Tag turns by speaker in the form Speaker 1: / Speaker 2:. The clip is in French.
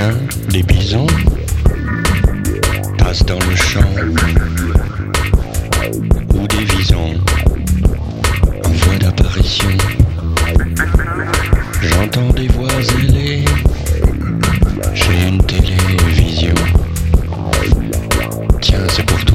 Speaker 1: matin, des bisons passent dans le champ ou des visons en voie d'apparition. J'entends des voix ailées, j'ai une télévision. Tiens, c'est pour